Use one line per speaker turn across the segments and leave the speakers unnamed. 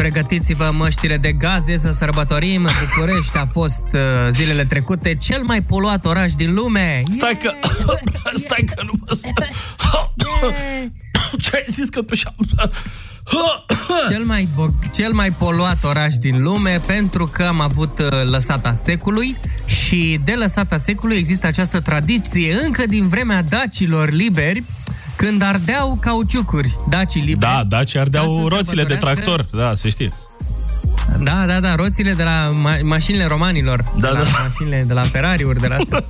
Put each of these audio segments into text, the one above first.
pregătiți-vă măștile de gaze să sărbătorim. București a fost zilele trecute cel mai poluat oraș din lume.
Stai că nu mă... Ce ai zis că tu
cel mai poluat oraș din lume, pentru că am avut lăsata secului și de lăsata secului există această tradiție încă din vremea dacilor liberi, când ardeau cauciucuri, dacii liberi.
Da, dacii ardeau roțile de tractor, da, se știe.
Da, roțile de la mașinile romanilor, mașinile de la Ferrari-uri, de la astea.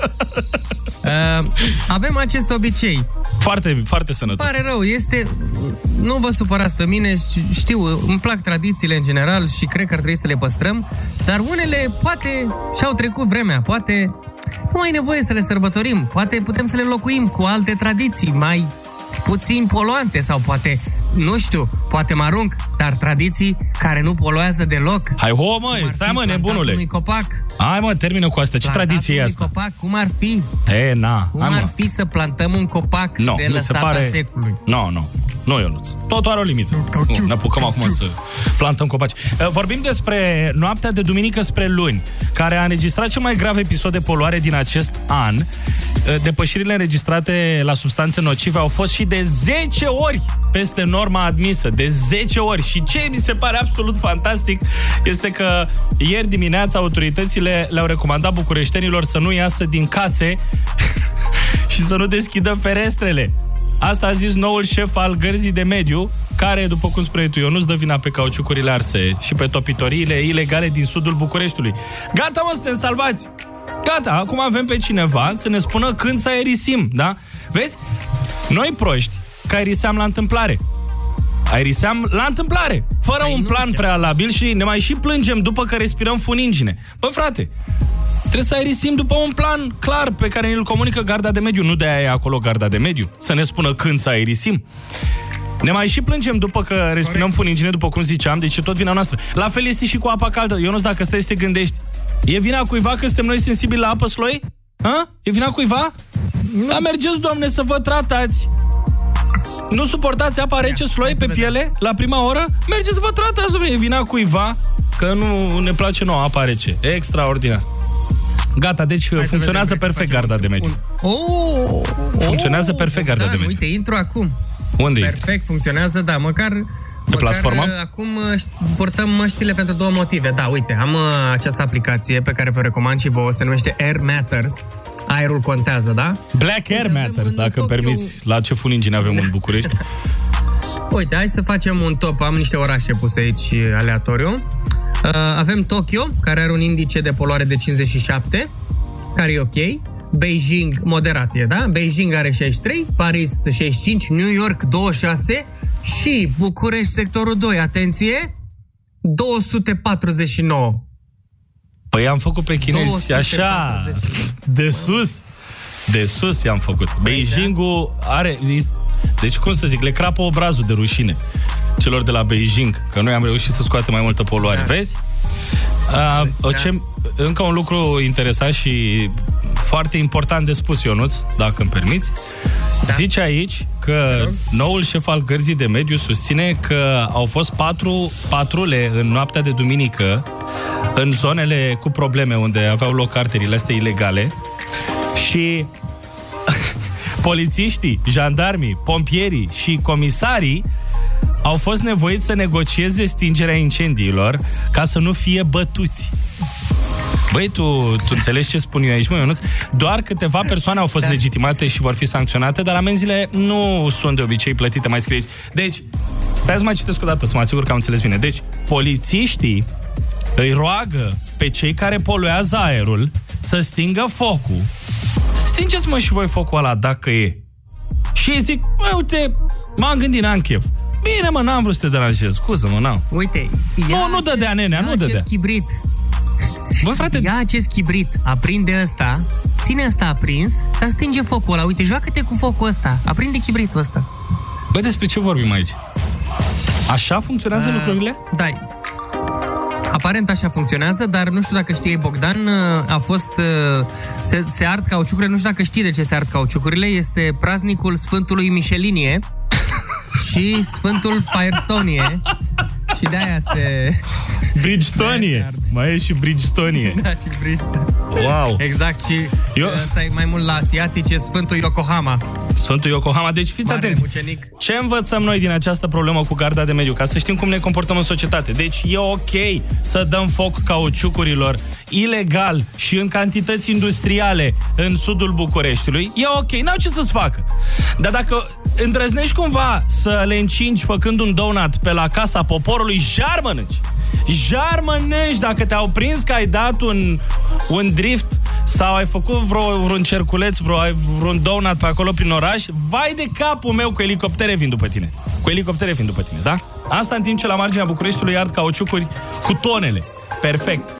Avem acest obicei.
Foarte, foarte sănătos.
Pare rău, nu vă supărați pe mine, știu, îmi plac tradițiile în general și cred că ar trebui să le păstrăm, dar unele poate și-au trecut vremea, poate nu ai nevoie să le sărbătorim, poate putem să le înlocuim cu alte tradiții mai puțin poluante sau poate, nu știu, poate mă arunc, dar tradiții care nu poluează deloc.
Hai, stai mă, nebunule.
Unui copac.
Hai mă, termină cu asta. Ce tradiție e asta?
Copac, cum ar fi?
Cum
ar fi să plantăm un copac de lăsata secului?
Nu, Ionuț. Totul are o limită. Ne apucăm acum să plantăm copaci. Vorbim despre noaptea de duminică spre luni, care a înregistrat cel mai grav episod de poluare din acest an. Depășirile înregistrate la substanțe nocive au fost și de 10 ori peste norma admisă. De 10 ori. Și ce mi se pare absolut fantastic este că ieri dimineața autoritățile le-au recomandat bucureștenilor să nu iasă din case și să nu deschidă ferestrele. Asta a zis noul șef al Gărzii de Mediu, care, după cum spune tu, nu-ți dă vina pe cauciucurile arse și pe topitoriile ilegale din sudul Bucureștiului. Gata, mă, suntem salvați! Gata, acum avem pe cineva să ne spună când să aerisim, da? Vezi? Noi proști, că aeriseam la întâmplare. Aeriseam la întâmplare, fără un plan prealabil și ne mai și plângem după că respirăm funingine. Bă, frate, trebuie să aerisim după un plan clar pe care ne-l comunică Garda de Mediu. Nu de-aia e acolo Garda de Mediu, să ne spună când să aerisim. Ne mai și plângem după că respirăm funingine, după cum ziceam, deci e tot vina noastră. La fel este și cu apa caldă. Ionuț, dacă stai să te gândești, e vina cuiva că suntem noi sensibili la apă, Sloi? E vina cuiva? Da, mergeți, Doamne, să vă tratați. Nu suportați apa rece, Sloi, pe piele la prima oră? Mergeți să vă tratați, domnule. E vina cuiva că nu ne place nouă apa rece. Extraordinar. Gata, deci funcționează perfect Garda de Mediu. Funcționează perfect Garda de Mediu.
Uite, intru acum.
Unde
perfect, funcționează, da, măcar
platformă?
Acum purtăm măștile pentru două motive. Da, uite, am această aplicație pe care vă recomand și vouă, se numește Air Matters. Aerul contează, da?
Black Air Matters, dacă îmi permiți. La ce funingine avem în București?
Uite, hai să facem un top. Am niște orașe puse aici aleatoriu. Avem Tokyo, care are un indice de poluare de 57, care e ok. Beijing, moderat e, da? Beijing are 63, Paris 65, New York 26 și București, sectorul 2, atenție, 249.
Păi am făcut pe chinezi așa, de sus i-am făcut. Beijingul are, deci cum să zic, le crapă obrazul de rușine celor de la Beijing, că noi am reușit să scoatem mai multă poluare, vezi? Încă un lucru interesant și foarte important de spus, Ionuț, dacă îmi permiți. Zice aici că noul șef al Gărzii de Mediu susține că au fost 4 patrule în noaptea de duminică în zonele cu probleme unde aveau loc arteriile astea ilegale și polițiștii, jandarmii, pompierii și comisarii au fost nevoiți să negocieze stingerea incendiilor ca să nu fie bătuți. Băi, tu înțelegi ce spun eu aici, mă, Ionuț? Doar câteva persoane au fost legitimate și vor fi sancționate, dar amenziile nu sunt de obicei plătite, mai scrie aici. Deci, stai să mai citesc o dată, să mă asigur că am înțeles bine. Deci, polițiștii îi roagă pe cei care poluează aerul să stingă focul. Stingeți, mă, și voi focul ăla, dacă e. Și ei zic, băi, uite, m-am gândit, n-am chef. Bine, mă, n-am vrut să te deranjez, scuză-mă, n-am.
Uite,
nu dădea, nenea, nu dădea.
Chibrit.
Bă, frate,
ia acest chibrit, aprinde ăsta, ține ăsta aprins, dar stinge focul ăla. Uite, joacă-te cu focul ăsta, aprinde chibritul ăsta.
Bă, despre ce vorbim aici? Așa funcționează lucrurile?
Da. Aparent așa funcționează, dar nu știu dacă știi, Bogdan, a fost... Se ard cauciucurile, nu știu dacă știi de ce se ard cauciucurile, este praznicul Sfântului Mișelinie și Sfântul Firestone. Și de-aia se...
Bridgestonie. Mai e și Bridgestonie.
Da, și Bridgestone.
Wow.
Exact, și ăsta e mai mult la asiatice, Sfântul Yokohama.
Sfântul Yokohama. Deci fiți atenți.
Mucenic.
Ce învățăm noi din această problemă cu garda de mediu? Ca să știm cum ne comportăm în societate. Deci e ok să dăm foc cauciucurilor ilegal și în cantități industriale în sudul Bucureștiului. E ok, n-au ce să-ți facă. Dar dacă îndrăznești cumva să le încingi făcând un donut pe la Casa Poporului, Jar-mănânci dacă te-au prins că ai dat un drift sau ai făcut vreun cerculeț, vreun donut pe acolo prin oraș, vai de capul meu, cu elicoptere vin după tine. Da? Asta în timp ce la marginea Bucureștiului ard cauciucuri cu tonele. Perfect.